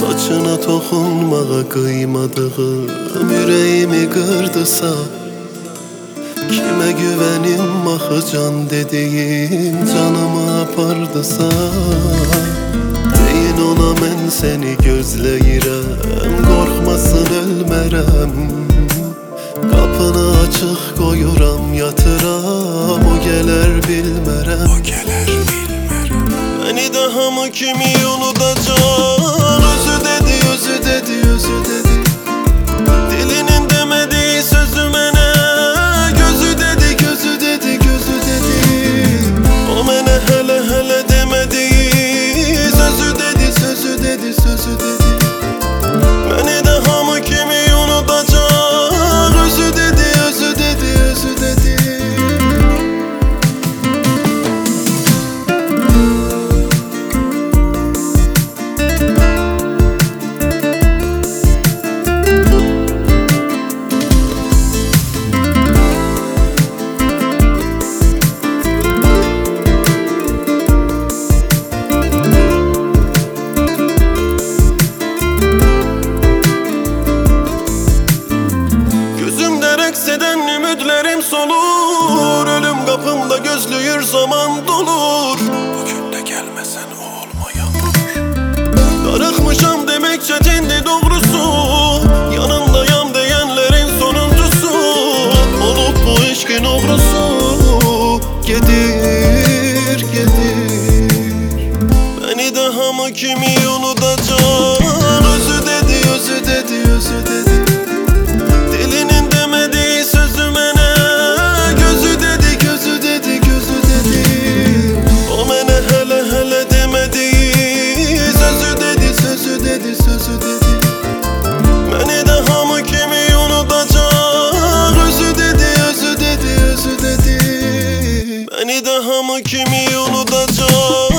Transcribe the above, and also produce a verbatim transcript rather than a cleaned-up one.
Saçına toxunmağa kıymadığım yüreğimi kırdısa, kime güvenim axı can dediğin canımı apardısa, deyin ona mən seni gözləyirəm, qorxmasın ölmərəm. Qapını açıq qoyuram, yatıram, o gələr bilmərəm. O gələr bilmərəm. Məni də hamı kimi unudacaq. Özü dedi, özü dedi, özü dedi. Dilinin demediği sözü mənə, gözü dedi, gözü dedi, gözü dedi. O mənə hələ hələ demediği sözü dedi, sözü dedi, sözü dedi. Məni də hamı kimi unudacaq. Özü dedi, özü dedi, özü dedi. Eden ümidlerim solur, ölüm kapımda gözlüyür zaman dolur. Bugün de gelmesen o olmayandır. Darıkmışam demek çetindi doğrusu, yanındayam diyenlerin sonuncusu. Olup bu işkin obrusu, gedir, gedir. Beni de hamı kimi unutacak. Özü dedi, özü dedi, özü dedi. Dilinin demediği sözü mənə, gözü dedi, gözü dedi, gözü dedi. O mənə hələ hələ demediği sözü dedi, sözü dedi, sözü dedi. Məni də hamı kimi unutacaq. Özü dedi, özü dedi, özü dedi. Məni də hamı kimi unutacaq.